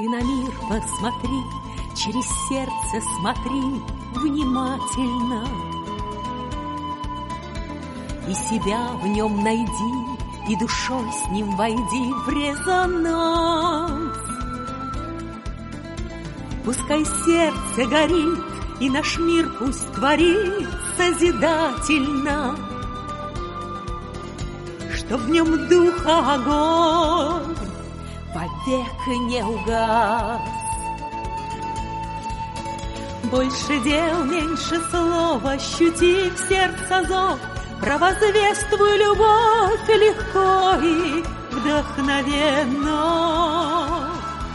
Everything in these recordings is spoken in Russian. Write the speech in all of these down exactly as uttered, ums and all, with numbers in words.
Ты на мир посмотри, через сердце смотри внимательно. И себя в нем найди, и душой с ним войди в резонанс. Пускай сердце горит, и наш мир пусть творит созидательно, чтоб в нем духа огонь вовек не угас. Больше дел, меньше слов, ощути в сердце зов, провозвествуй любовь легко и вдохновенно.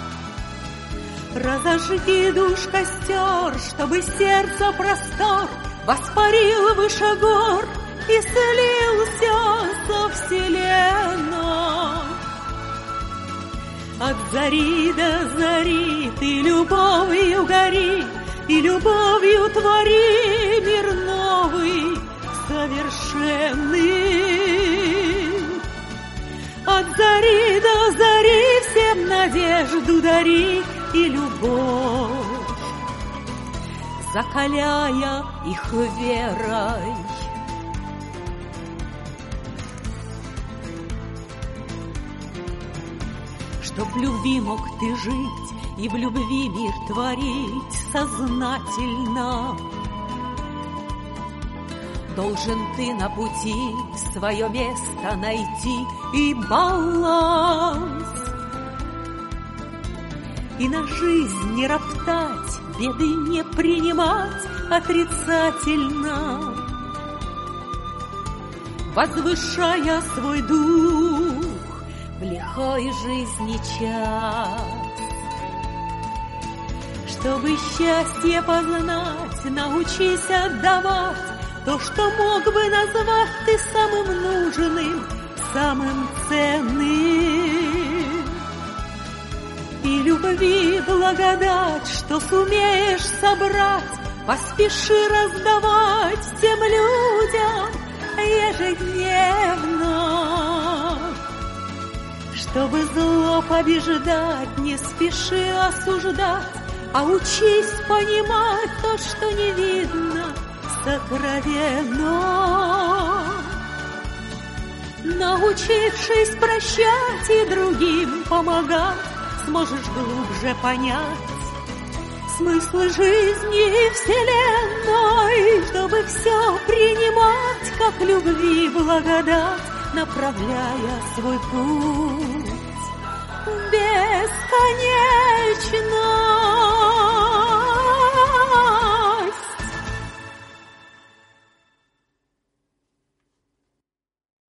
Разожги душ костер, чтобы сердце простор воспарил выше гор и слился со вселенной. От зари до зари ты любовью гори, и любовью твори мир новый, совершенный. От зари до зари всем надежду дари и любовь, закаляя их верой. Чтоб в любви мог ты жить и в любви мир творить сознательно, должен ты на пути свое место найти и баланс. И на жизнь не роптать, беды не принимать отрицательно, возвышая свой дух в лихой жизни час. Чтобы счастье познать, научись отдавать то, что мог бы назвать ты самым нужным, самым ценным. И любви благодать, что сумеешь собрать, поспеши раздавать всем людям ежедневно. Чтобы зло побеждать, не спеши осуждать, а учись понимать то, что не видно сокровенно. Научившись прощать и другим помогать, сможешь глубже понять смысл жизни и вселенной, чтобы все принимать, как любви благодать, направляя свой путь бесконечно.